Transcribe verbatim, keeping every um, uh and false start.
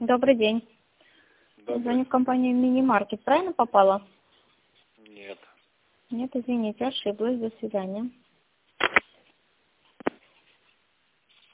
Добрый день. Добрый. Звоню в компанию Мини-маркет. Правильно попала? Нет. Нет, извините, ошиблась. До свидания.